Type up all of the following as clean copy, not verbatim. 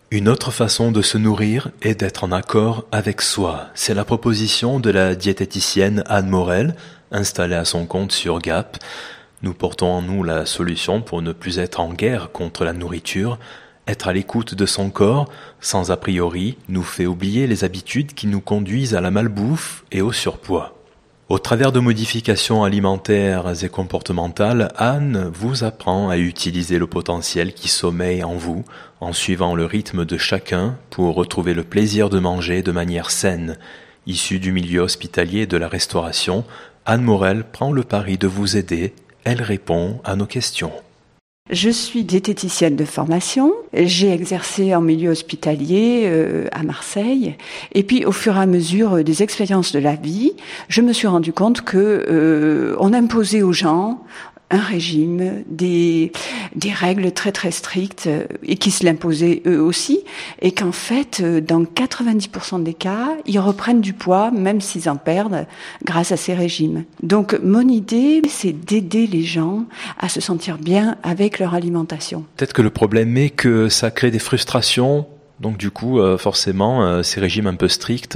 Une autre façon de se nourrir est d'être en accord avec soi. C'est la proposition de la diététicienne Anne Morel, installée à son compte sur Gap. Nous portons en nous la solution pour ne plus être en guerre contre la nourriture. Être à l'écoute de son corps, sans a priori, nous fait oublier les habitudes qui nous conduisent à la malbouffe et au surpoids. Au travers de modifications alimentaires et comportementales, Anne vous apprend à utiliser le potentiel qui sommeille en vous, en suivant le rythme de chacun pour retrouver le plaisir de manger de manière saine. Issue du milieu hospitalier et de la restauration, Anne Morel prend le pari de vous aider. Elle répond à nos questions. Je suis diététicienne de formation, j'ai exercé en milieu hospitalier à Marseille, et puis au fur et à mesure des expériences de la vie, je me suis rendu compte que on imposait aux gens un régime, des règles très très strictes et qui se l'imposaient eux aussi, et qu'en fait, dans 90% des cas, ils reprennent du poids, même s'ils en perdent, grâce à ces régimes. Donc mon idée, c'est d'aider les gens à se sentir bien avec leur alimentation. Peut-être que le problème est que ça crée des frustrations. Donc du coup, forcément, ces régimes un peu stricts,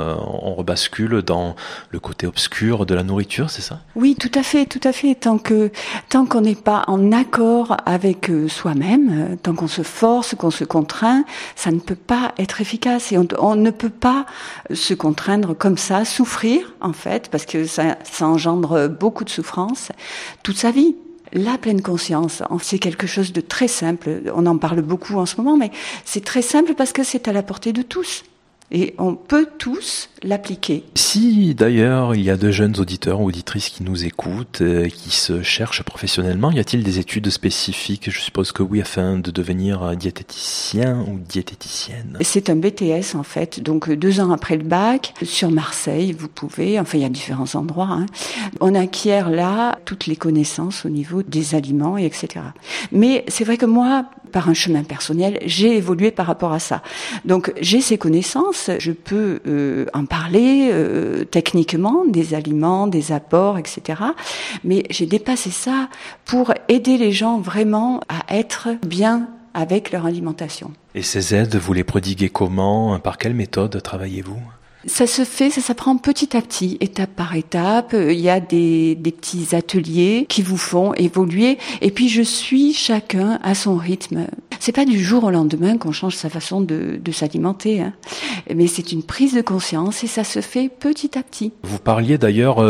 on rebascule dans le côté obscur de la nourriture, c'est ça ? Oui, tout à fait. Tant qu'on n'est pas en accord avec soi-même, tant qu'on se force, qu'on se contraint, ça ne peut pas être efficace. Et on ne peut pas se contraindre comme ça, souffrir en fait, parce que ça engendre beaucoup de souffrance toute sa vie. La pleine conscience, c'est quelque chose de très simple. On en parle beaucoup en ce moment, mais c'est très simple parce que c'est à la portée de tous. Et on peut tous l'appliquer. Si d'ailleurs il y a de jeunes auditeurs ou auditrices qui nous écoutent, qui se cherchent professionnellement, y a-t-il des études spécifiques ? Je suppose que oui, afin de devenir diététicien ou diététicienne. C'est un BTS en fait, donc 2 ans après le bac, sur Marseille, vous pouvez, enfin il y a différents endroits, on acquiert là toutes les connaissances au niveau des aliments, et etc. Mais c'est vrai que moi, par un chemin personnel, j'ai évolué par rapport à ça. Donc j'ai ces connaissances, je peux en parler techniquement, des aliments, des apports, etc. Mais j'ai dépassé ça pour aider les gens vraiment à être bien avec leur alimentation. Et ces aides, vous les prodiguez comment ? Par quelle méthode travaillez-vous ? Ça s'apprend petit à petit, étape par étape. Il y a des petits ateliers qui vous font évoluer. Et puis je suis chacun à son rythme. C'est pas du jour au lendemain qu'on change sa façon de s'alimenter, mais c'est une prise de conscience et ça se fait petit à petit. Vous parliez d'ailleurs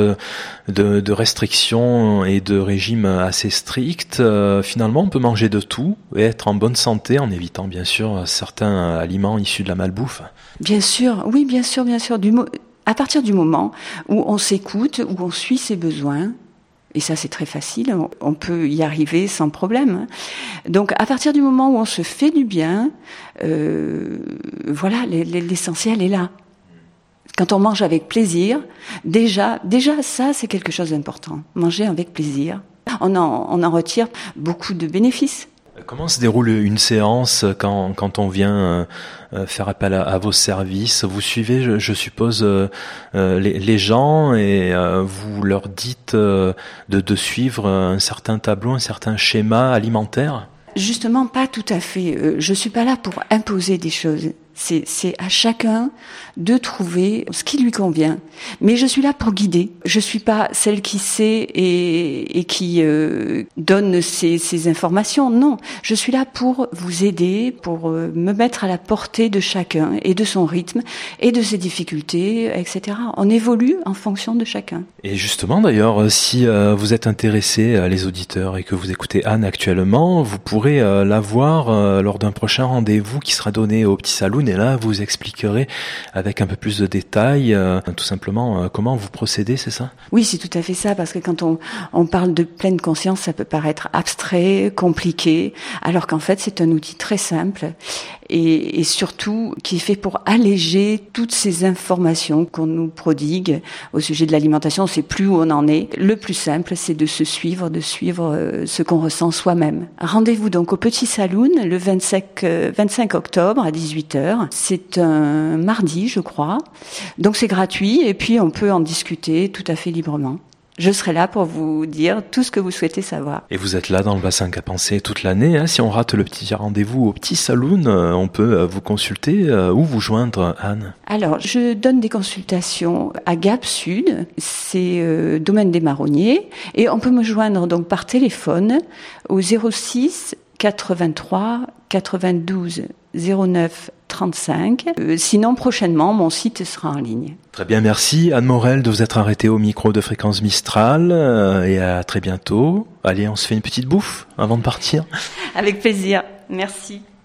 de restrictions et de régimes assez stricts. Finalement, on peut manger de tout et être en bonne santé en évitant bien sûr certains aliments issus de la malbouffe. Bien sûr, oui, bien sûr. À partir du moment où on s'écoute, où on suit ses besoins, et ça c'est très facile, on peut y arriver sans problème. Donc à partir du moment où on se fait du bien, voilà, l'essentiel est là. Quand on mange avec plaisir, déjà ça c'est quelque chose d'important. Manger avec plaisir, on en retire beaucoup de bénéfices. Comment se déroule une séance quand on vient faire appel à vos services ? Vous suivez, je suppose, les gens et vous leur dites de suivre un certain tableau, un certain schéma alimentaire ? Justement, pas tout à fait. Je suis pas là pour imposer des choses. C'est à chacun de trouver ce qui lui convient. Mais je suis là pour guider. Je suis pas celle qui sait et qui donne ces informations. Non, je suis là pour vous aider, pour me mettre à la portée de chacun et de son rythme et de ses difficultés, etc. On évolue en fonction de chacun. Et justement, d'ailleurs, si vous êtes intéressés, les auditeurs, et que vous écoutez Anne actuellement, vous pourrez la voir lors d'un prochain rendez-vous qui sera donné au Petit Saloon. Et là, vous expliquerez avec un peu plus de détails, tout simplement, comment vous procédez, c'est ça ? Oui, c'est tout à fait ça, parce que quand on parle de pleine conscience, ça peut paraître abstrait, compliqué, alors qu'en fait, c'est un outil très simple et surtout qui est fait pour alléger toutes ces informations qu'on nous prodigue au sujet de l'alimentation. On ne sait plus où on en est. Le plus simple, c'est de suivre ce qu'on ressent soi-même. Rendez-vous donc au Petit Saloon le 25 octobre à 18h. C'est un mardi, je crois. Donc c'est gratuit et puis on peut en discuter tout à fait librement. je serai là pour vous dire tout ce que vous souhaitez savoir. Et vous êtes là dans le bassin Cap-en-Sée toute l'année, hein. Si on rate le petit rendez-vous au petit saloon, on peut vous consulter ou vous joindre, Anne? Alors, je donne des consultations à Gap Sud, c'est domaine des Marronniers, et on peut me joindre donc par téléphone au 06 83 92 09 35. Sinon, prochainement, mon site sera en ligne. Très bien, merci Anne Morel de vous être arrêtée au micro de Fréquence Mistral et à très bientôt. Allez, on se fait une petite bouffe avant de partir. Avec plaisir, merci.